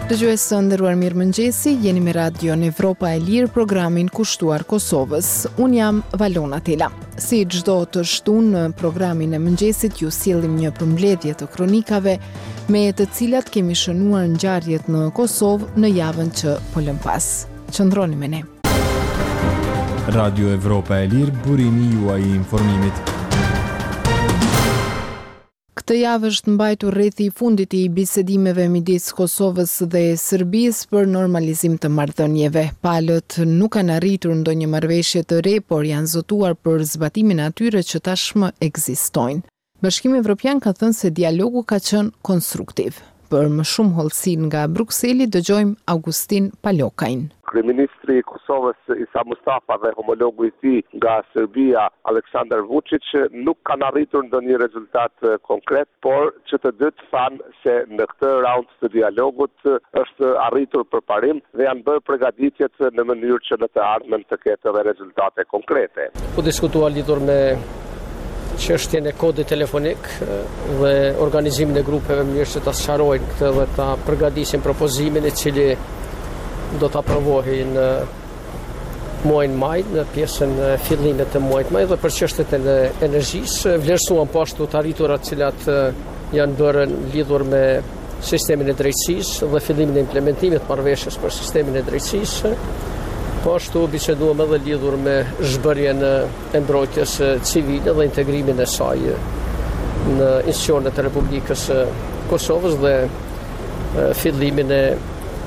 Dëgjues të nderuar, mirëmëngjesi, jeni me radion Evropa e Lirë, programin kushtuar Kosovës. Unë jam Valona Tela. Si çdo të shtunë në programin e mëngjesit ju sjellim një përmbledhje të kronikave me të cilat kemi shënuar ngjarjet në Kosovë në javën që po lëm pas. Qëndroni me ne. Radio Evropa e Lirë, burimi juaj i informimit. Këtë javë është mbajtur rrethi i fundit i bisedimeve midis Kosovës dhe Serbisë për normalizim të marrëdhënieve. Palët nuk kanë arritur ndonjë marrëveshje të re, por janë zotuar për zbatimin e atyre që tashmë ekzistojnë. Bashkimi Evropian ka thënë se dialogu ka qenë konstruktiv. Për më shumë hollësi nga Brukseli dëgjojmë Augustin Palokajin. Kryeministri i Kosovës Isa Mustafa dhe homologu i tij nga Serbia Aleksandar Vučić nuk kanë arritur ndonjë rezultat konkret, por që të dytë thanë se në këtë raund të dialogut është arritur përparim dhe janë bërë përgatitjet në mënyrë që në të ardhmen të ketë edhe rezultate konkrete. U diskutua lidhur me çështjen e kodit telefonik dhe organizimin e grupeve mënyrë që ta sqarojnë këtë dhe ta përgatisin propozimin i cili do të aprovohi në muajin maj, në pjesën fillimet të muajit maj, dhe për çështjet e energjisë vlerësuan po ashtu të arriturat cilat janë bërë lidhur me sistemin e drejtësisë dhe fillimin e implementimit të marrëveshjes për sistemin e drejtësisë. Po ashtu biseduam edhe lidhur me zhbërjen e mbrojtjes civile dhe integrimin e saj në institucionet e Republikës Kosovës dhe fillimin e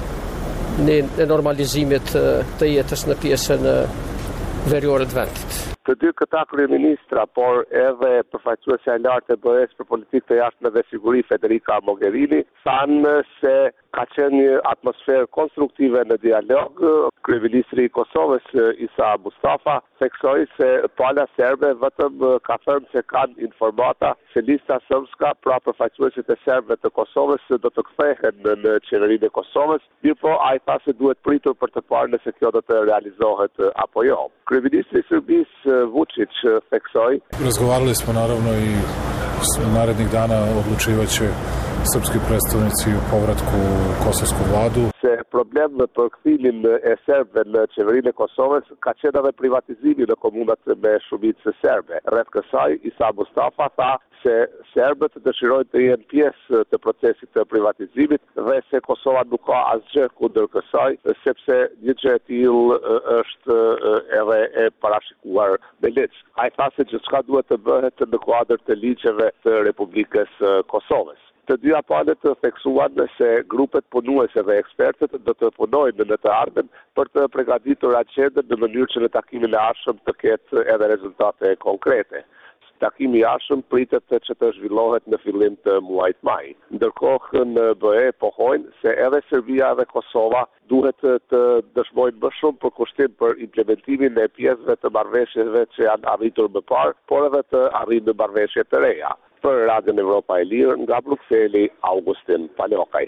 normalizimit të jetës në pjesën veriore të vendit. Të dy këta kryeministra, por edhe përfaqësuesja e lartë e BE-s për politikë të jashtme dhe siguri Federica Mogherini, thanë se ka qenë një atmosferë konstruktive në dialog. Kryeministri i Kosovës Isa Mustafa theksoi se pala serbe vetëm ka thënë se kanë informata se lista sërbska, pra përfaqësuesit e serbëve të Kosovës do të kthehen në qeverinë e Kosovës, mirëpo ai tha se duhet pritur për të parë nëse kjo do të realizohet apo jo. Kryeministri i Serbisë Vučić theksoi: Razgovarali smo naravno i narednih dana odlučivat će srpski predstavnici u povratku u kosovsku vladu. Se problem për kthimin e serbëve në qeverinë e Kosovës ka qenë edhe privatizimi në komunat me shumicë serbe. Rreth kësaj, Isa Mustafa tha se serbët dëshirojnë të jenë pjesë të procesit të privatizimit dhe se Kosova nuk ka asgjë kundër kësaj, sepse një gjë e tillë është edhe e parashikuar me ligj. Ai tha se gjithçka duhet të bëhet në kuadër të ligjeve të Republikës Kosovës. Të dyja palët theksuan se grupet punuese dhe ekspertët do të punojnë në të ardhmen për të përgatitur agjendën në mënyrë që në takimin e ardhshëm të ketë edhe rezultate konkrete. Takimi i ardhshëm pritet që të zhvillohet në fillim të muajit maj. Ndërkohë në BE pohojnë se edhe Serbia dhe Kosova duhet të dëshmojnë më shumë për kushtim për implementimin e pjesëve të marrëveshjeve që janë arritur më parë, por edhe të arrijnë marrëveshje të reja. Për Radion Evropa e Lirë, nga Brukseli, Augustin Palokaj.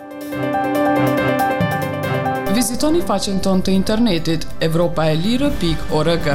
Vizitoni faqen tonë të internetit evropaelire.org.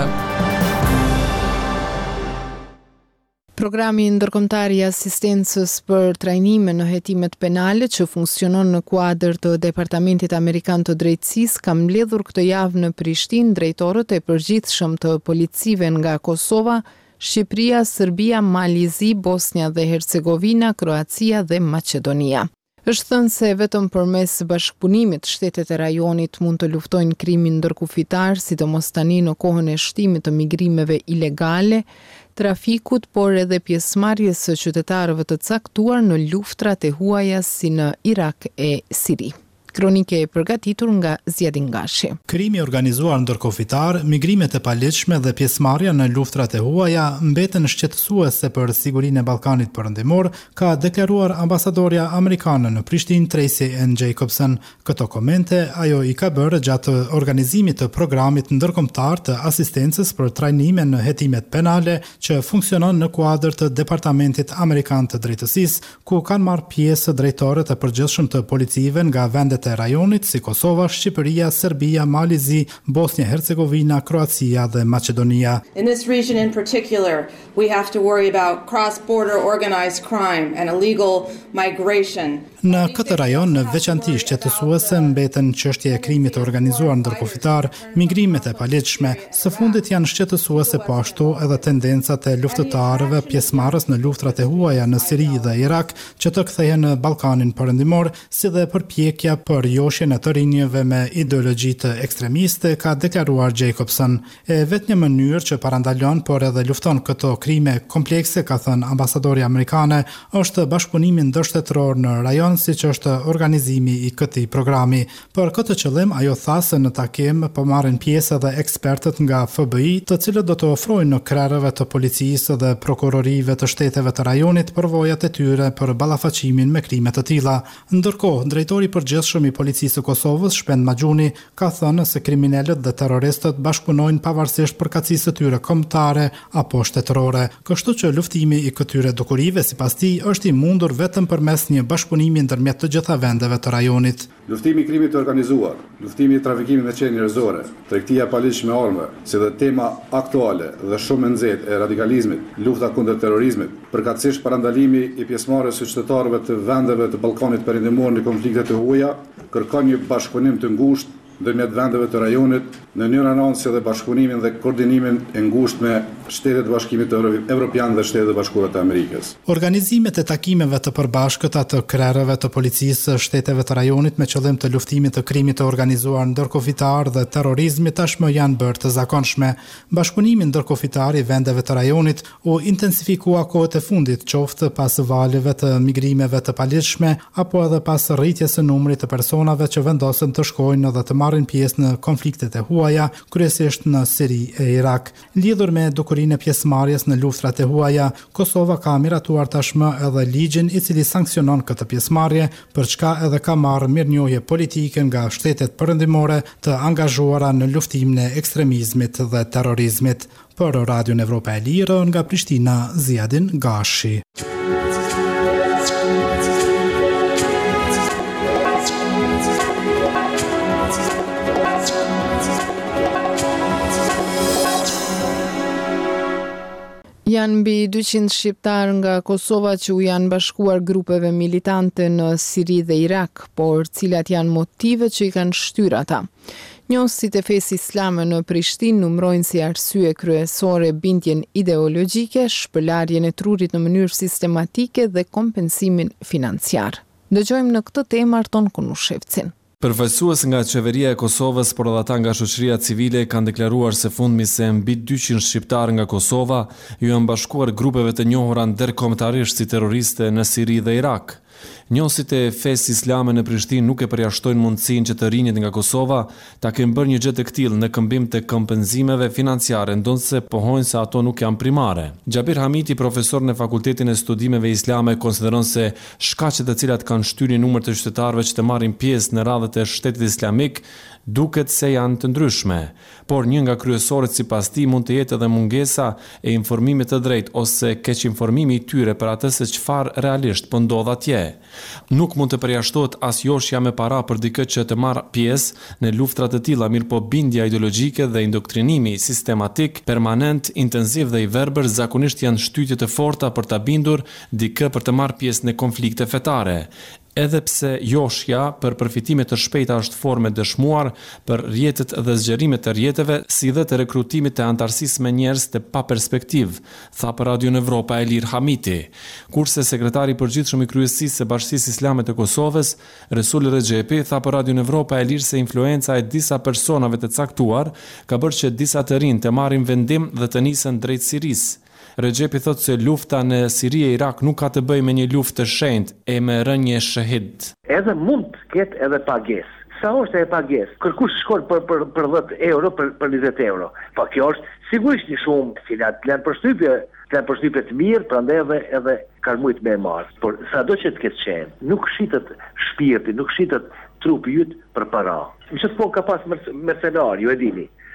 Programi ndërkombëtar i asistencës për trajnime në hetimet penale që funksionon në kuadër të Departamentit Amerikan të Drejtësisë ka mbledhur këtë javë në Prishtinë drejtorët e përgjithshëm të policive nga Kosova, Shqipëria, Serbia, Malizi, Bosnia dhe Hercegovina, Kroacia dhe Maqedonia. Është thënë se vetëm përmes bashkëpunimit shtetet e rajonit mund të luftojnë krimin ndërkufitar, sidomos tani në kohën e shtimit të migrimeve ilegale, trafikut, por edhe pjesëmarrjes së qytetarëve të caktuar në luftrat e huaja si në Irak e Siri. Kronike e përgatitur nga Zjedin Gashi. Krimi organizuar ndërkofitar, migrimet e paligjshme dhe pjesëmarrja në luftrat e huaja mbeten shqetësuese për sigurinë e Ballkanit Perëndimor, ka deklaruar ambasadorja amerikane në Prishtinë Tracy N. Jacobson. Këto komente ajo i ka bërë gjatë organizimit të programit ndërkombëtar të asistencës për trajnime në hetimet penale që funksionon në kuadër të Departamentit Amerikan të Drejtësisë, ku kanë marrë pjesë drejtorët e përgjithshëm të policive nga vendet e rajonit si Kosova, Shqipëria, Serbia, Malizi, Bosnia-Hercegovina, Kroacia dhe Maqedonia. In this region in particular, we have to worry about cross-border organized crime and illegal migration. Në këtë rajon, në veçanti shqetësuese mbeten çështja e krimit të organizuar ndërkufitar, migrimet e paligjshme, së fundit janë shqetësuese po ashtu edhe tendencat e luftëtarëve pjesëmarrës në luftrat e huaja në Siri dhe Irak që të kthehen në Ballkanin Perëndimor, si dhe përpjekja për joshjen e të rinjve me ideologji të ekstremiste, ka deklaruar Jacobson. E vetmja mënyrë që parandalon por edhe lufton këto krime komplekse, ka thënë ambasadori amerikane, është bashkëpunimi ndërshtetror në rajon, siç është organizimi i këtij programi. Për këtë qëllim, ajo tha se në takim po marrin pjesë edhe ekspertët nga FBI, të cilët do të ofrojnë në krerëve të policisë dhe prokurorive të shteteve të rajonit përvojat e tyre për ballafaqimin me krime të tilla. Ndërkohë, drejtori i përgjithshëm i policisë së Kosovës, Shpend Maxhuni, ka thënë se kriminalët dhe terroristët bashkëpunojnë pavarësisht përkatësisë së tyre kombëtare apo shtetërore. Kështu që luftimi i këtyre dukurive sipas tij është i mundur vetëm përmes një bashkëpunimi ndërmjet të gjitha vendeve të rajonit. Luftimi i krimit të organizuar, luftimi i trafikimit me qenë njerëzore, tregtia e paligjshme me armë, si dhe tema aktuale dhe shumë e nxehtë e radikalizmit, lufta kundër terrorizmit, përkatësisht parandalimi i pjesëmarrjes së qytetarëve të vendeve të Ballkanit Perëndimor në konflikte të huaja, kërkon një bashkëpunim të ngushtë ndërmjet vendeve të rajonit në një anësi dhe bashkëpunimin dhe koordinimin e ngushtë me Shtetet e Bashkimit Evropian dhe Shtetet e Bashkuara të Amerikës. Organizimet e takimeve të përbashkëta të krerëve të policisë së shteteve të rajonit me qëllim të luftimit të krimit të organizuar ndërkufitar dhe terrorizmit tashmë janë bërë të zakonshme. Bashkëpunimi ndërkufitar i vendeve të rajonit u intensifikua kohët e fundit, qoftë pas valeve të migrimeve të paligjshme apo edhe pas rritjes së numrit të personave që vendosen të shkojnë dhe të marrin pjesë në konfliktet e huaja, kryesisht në Siri e Irak. Lidhur me dukurinë e pjesëmarrjes në luftrat e huaja, Kosova ka miratuar tashmë edhe ligjin i cili sanksionon këtë pjesëmarrje, për çka edhe ka marrë mirënjohje politike nga shtetet perëndimore të angazhuara në luftimin e ekstremizmit dhe terrorizmit. Për Radion Evropa e Lirë, nga Prishtina, Ziadin Gashi. Janë mbi 200 shqiptar nga Kosova që u janë bashkuar grupeve militante në Siri dhe Irak, por cilat janë motive që i kanë shtyr ata. Njohësit e fesë islame në Prishtinë numërojnë si arsye kryesore bindjen ideologjike, shpërlarjen e trurit në mënyrë sistematike dhe kompensimin financiar. Dëgjojmë në këtë temë Arton Kunushevcin. Përfaqësues nga qeveria e Kosovës, por edhe ata nga shoqëria civile kanë deklaruar se fundmi se mbi 200 shqiptarë nga Kosova ju janë bashkuar grupeve të njohura ndërkombëtarisht si terroriste në Siri dhe Irak. Njohësit e fesë islame në Prishtinë nuk e përjashtojnë mundësinë që të rinjt nga Kosova ta kenë bërë një gjë të tillë në këmbim të kompenzimeve financiare, ndonse pohojnë se ato nuk janë primare. Xhabir Hamiti, profesor në Fakultetin e Studimeve Islame, konsideron se shkaqet të cilat kanë shtyrë një numër të qytetarëve që të marrin pjesë në radhët e Shtetit Islamik duket se janë të ndryshme, por një nga kryesorët sipas tij mund të jetë edhe mungesa e informimit të drejtë ose keq informimi i tyre për atë se çfarë realisht po ndodh atje. Nuk mund të përjashtohet as joshja me para për dikë që të marrë pjesë në luftra të tilla, mirë po bindja ideologjike dhe indoktrinimi sistematik, permanent, intensiv dhe i verbër zakonisht janë shtytje të forta për ta bindur dikë për të marrë pjesë në konflikte fetare. Edhe pse joshja për përfitime të shpejta është formë e dëshmuar për rrjetet dhe zgjerimet të rrjeteve, si dhe të rekrutimit të antarësisë me njerëz të pa perspektivë, tha për Radion Evropa Elir Hamiti. Kurse sekretari i përgjithshëm i kryesisë së Bashkisë Islame të Kosovës, Resul Rexhepi, tha për Radion Evropa Elir se influenca e disa personave të caktuar ka bërë që disa të rinj të marrin vendim dhe të nisen drejt Sirisë. Rexhepi thotë se lufta në Siri e Irak nuk ka të bëjë me një luftë të shenjtë e me rënje shahid. Edhe mund të ketë edhe pagesë. Sa është e pagesë? Kërkush shkon për 10 euro, për 20 euro. Po kjo është sigurisht një shumë cilat kanë përshtypje të mirë, prandaj edhe kanë shumë më marr. Por sado që të ketë qenë, nuk shitet shpirti, nuk shitet trupi yt për para. Në çfarë po ka pas mercenar, ju e dini.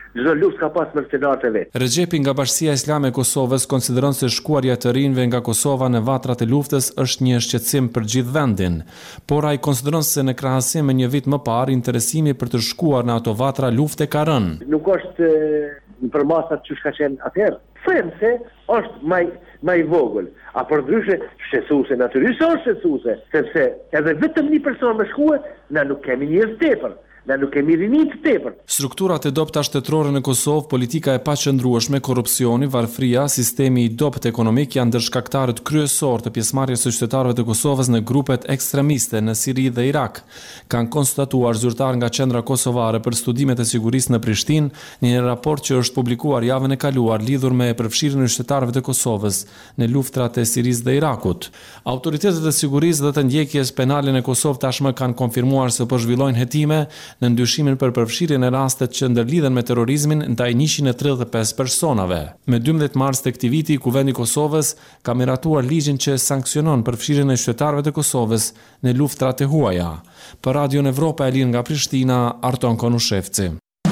çdo luftë ka pas mercenarët e vet. Rexhepi nga Bashkia Islame e Kosovës konsideron se shkuarja e të rinjve nga Kosova në vatrat e luftës është një shqetësim për gjithë vendin, por ai konsideron se në krahasim me një vit më parë interesimi për të shkuar në ato vatra lufte ka rënë. Nuk është për masat që ka qenë atëherë. Them se është më i vogël. A për ndryshe shqetësuese natyrisht është shqetësuese, sepse edhe vetëm një person më shkuar, na nuk kemi njerëz tepër. Ne nuk kemi rini të tepër. Strukturat e dobta shtetërore në Kosovë, politika e paqëndrueshme, korrupsioni, varfëria, sistemi i dobët ekonomik janë ndër shkaktarët kryesor të pjesëmarrjes së qytetarëve të Kosovës në grupet ekstremiste në Siri dhe Irak, kanë konstatuar zyrtar nga Qendra Kosovare për Studimet e Sigurisë në Prishtinë në një raport që është publikuar javën e kaluar lidhur me përfshirjen e qytetarëve të Kosovës në luftrat e Sirisë dhe Irakut. Autoritetet e sigurisë dhe të ndjekjes penale në Kosovë tashmë kanë konfirmuar se po zhvillojnë hetime në ndyshimin për përfshirjen e rastet që ndërlidhen me terrorizmin ndaj 135 personave. Me 12 mars të këtij viti, Kuvendi i Kosovës ka miratuar ligjin që sankcionon përfshirjen e qytetarëve të Kosovës në luftrat e huaja. Për Radion Evropa e Lirë nga Prishtina, Arton Konushevci.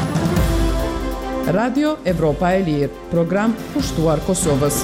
Radio Evropa e Lirë, program pushtuar Kosovës.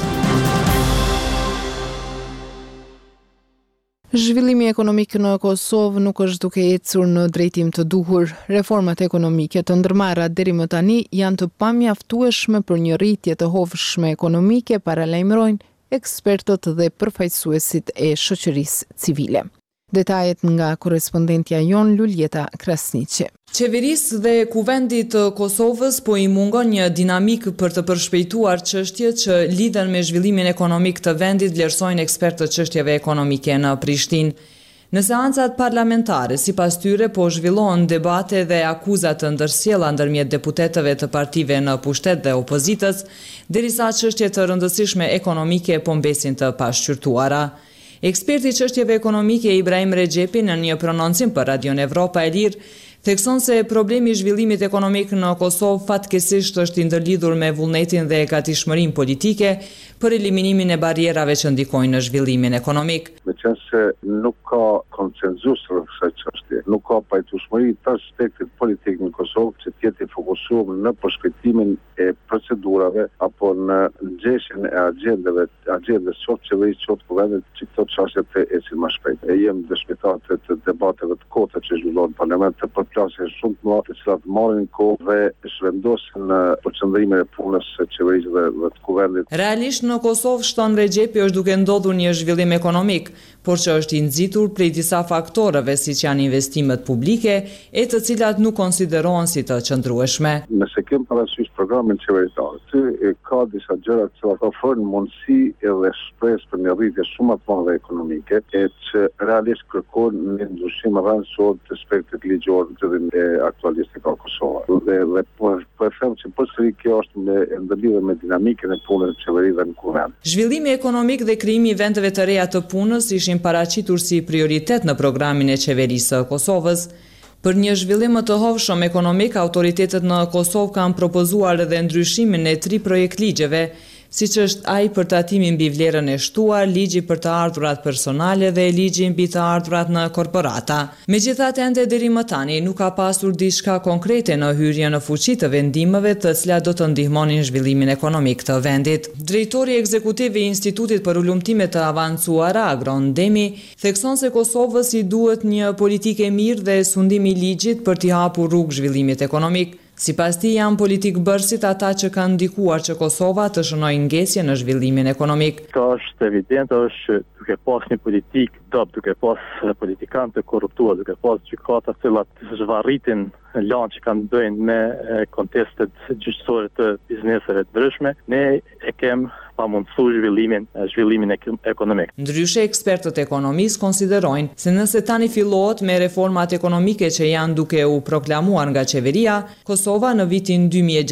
Zhvillimi ekonomik në Kosovë nuk është duke ecur në drejtim të duhur. Reformat ekonomike të ndërmarra deri më tani janë të pamjaftueshme për një rritje të hovshme ekonomike, paralajmërojnë ekspertët dhe përfaqësuesit e shoqërisë civile. Detajet nga korrespondentja jon Luljeta Krasniqi. Qeverisë dhe Kuvendit të Kosovës po i mungon një dinamik për të përshpejtuar çështjet që lidhen me zhvillimin ekonomik të vendit, vlerësojnë ekspertët çështjeve ekonomike në Prishtinë. Në seancat parlamentare, sipas tyre, po zhvillohen debate dhe akuza të ndërsjella ndërmjet deputetëve të partive në pushtet dhe opozitës, derisa çështjet të rëndësishme ekonomike po mbesin të pashqyrtuara. Eksperti i çështjeve ekonomike Ibrahim Rexhepi në një prononcim për Radion Evropa e Lirë thekson se problemi i zhvillimit ekonomik në Kosovë fatkeqësisht është i ndërlidhur me vullnetin dhe gatishmërinë politike për eliminimin e barrierave që ndikojnë në zhvillimin ekonomik. Meqense nuk ka konsenzus rreth kësaj çështje, nuk ka pajtueshmëri të aspektit politik në Kosovë që të jetë i fokusuar në përshkëtimin e procedurave apo në nxjerrjen e agjendës qoftë qeverisë qoftë kuvendit që këto çështje të ecin më shpejt. E jem dëshmitar të debateve të kota që zhvillohen në parlament të përplasje shumë të mëdha të cilat marrin kohë dhe shvendosin në përqendrimin e punës së qeverisë dhe të kuvendit. Realisht në Kosovë, shton Rexhepi, është duke ndodhur një zhvillim ekonomik, por që është i nxitur prej disa faktorëve siç janë investimet publike, e të cilat nuk konsiderohen si të qëndrueshme. Nëse kem parasysh programin qeveritar, ka disa gjëra që ofrojnë mundësi edhe shpresë për një rritje shumë të madhe ekonomike, e që realisht kërkojnë një ndryshim rrëndësor të aspektit ligjor të aktualisë ka Kosova. Dhe po e them që përsëri kjo është në ndërlidhje me dinamikën e punës së qeverisë në kuvend. Zhvillimi ekonomik dhe krijimi i vendeve të reja të punës ishin paraqitur si prioritet në programin e qeverisë së Kosovës. Për një zhvillim më të hovshëm ekonomik, autoritetet në Kosovë kanë propozuar edhe ndryshimin e 3 projektligjeve, siç është ai për tatimin mbi vlerën e shtuar, ligji për të ardhurat personale dhe ligji mbi të ardhurat në korporata. Megjithatë, ende deri më tani nuk ka pasur diçka konkrete në hyrje në fuqi të vendimeve të cilat do të ndihmonin zhvillimin ekonomik të vendit. Drejtori ekzekutiv i Institutit për Ulumtime të Avancuara, Agron Demi, thekson se Kosovës i duhet një politikë e mirë dhe sundim i ligjit për t'i hapur rrugë zhvillimit ekonomik. Sipas tij, janë politikë bërësit ata që kanë ndikuar që Kosova të shënojë ngecje në zhvillimin ekonomik. Kjo është evident, është duke pas një politikë dob, duke pas politikanë të korruptuar, duke pas gjykata të cilat zhvarritin lanë që kanë bëjnë me kontestet gjyqësore të bizneseve të ndryshme, ne e kem pamundsu zhvillimin ekonomik. Ndryshe, ekspertët ekonomisë konsiderojnë se nëse tani fillohet me reformat ekonomike që janë duke u proklamuar nga qeveria, Kosova në vitin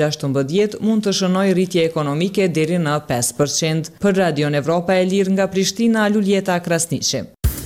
2016 mund të shënojë rritje ekonomike deri në 5%. Për Radion Evropa e Lirë nga Prishtina, Luljeta Krasniqi.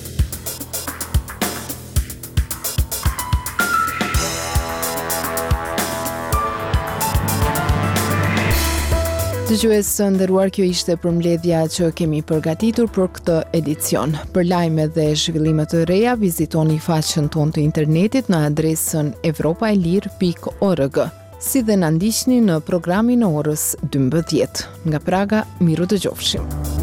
Dëgjues të nderuar, kjo ishte përmbledhja që kemi përgatitur për këtë edicion. Për lajme dhe zhvillime të reja, vizitoni faqen tonë të internetit në adresën evropaelir.org. si dhe na ndiqni në programin e orës 12. Nga Praga, miru dëgjofshim.